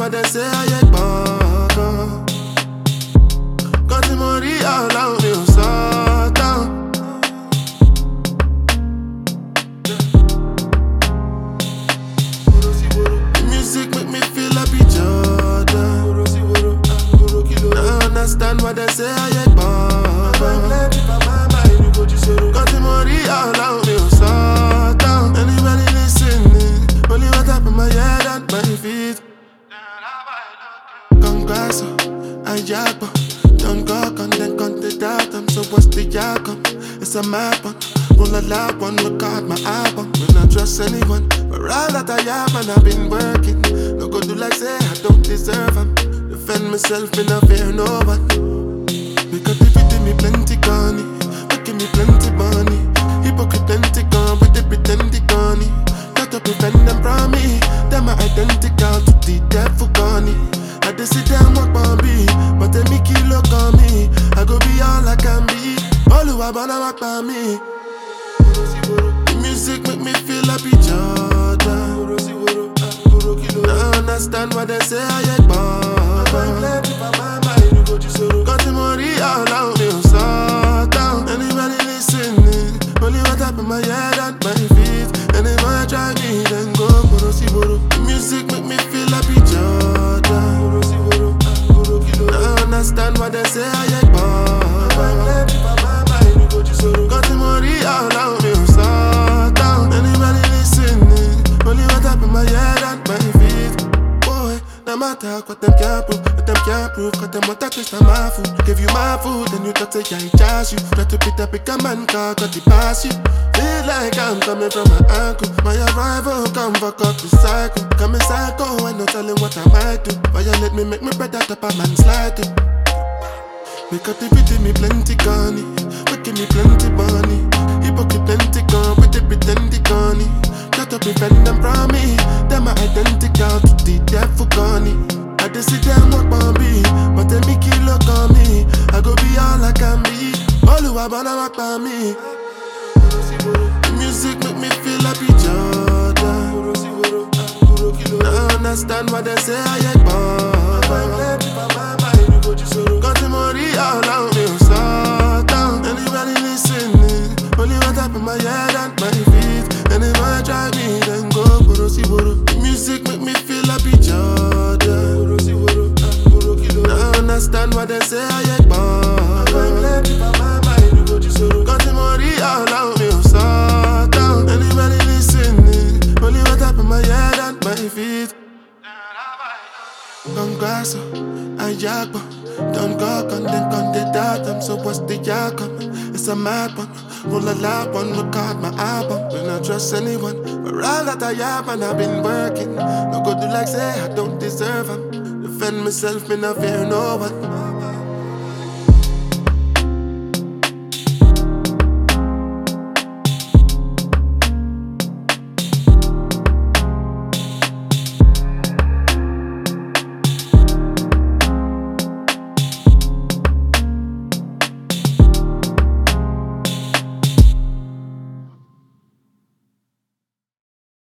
what they say I ain't baka. Got the money all out me Satan. The music make me feel happy Jordan. I understand what they say I ain't baka. Got the money all out me Satan. Anybody listening? Only what up in my head and my feet. Congrats, I jack, don't go on then count it out. So what's the outcome? It's a map one. Roll a lap one, record my album. Will not trust anyone. But all that I have and I've been working. No go do like say I don't deserve them. Defend myself, me not fear no one. Because if it me plenty gunny, making me plenty money. Hypocrite plenty gone, but they pretend they gunny. Got to prevent them from me. Them are identical to the devil gunny. I just sit down walk on me, but they make you look on me. I go be all I can be. All who are born walk by me. The music make me feel happy Jordan. I understand what they say I ain't baka. Got the money all out me Satan. Anybody listening? Only what up in my head and my feet. And if I try me then go The music make me feel happy Jordan. I understand what they say I ain't baka. Got the money all out me Satan. Anybody listening? Only what up in my head and my feet. Boy, no matter what them can't prove, what them can't prove. Cause them want to taste of my food. Give you my food, then you talk say I charge you. Try to pick up a man car, got the pass you. Feel like I'm coming from my ankle. My arrival come fuck up the cycle. Coming psycho, I no telling what I might do. Violate me, make me better top a man slide it. Make activity me plenty gunny, making me plenty money. Hypocrite plenty gone, but they pretend they gunny. Try to prevent them from me. Them are identical to the devil gunny. I just sit down walk on me, but they make you look on me. I go be all I can be. All who are born walk by me. The music make me feel happy Jordan. I understand what they say I ain't baka. Got the money all out me Satan. Anybody listening? Only what up in my head and my feet. And if I try me then go The music make me feel happy Jordan. I understand what they say I ain't baka. Got the money all out me Satan. Anybody listening? Only what up in my head and my feet. Congrats, I jack, don't go on then count it out. So what's the outcome? It's a mad one. Roll a lap one, record my album. Will not trust anyone. For all that I have and I've been working. No go do like say I don't deserve them. Defend myself, me not fear no one.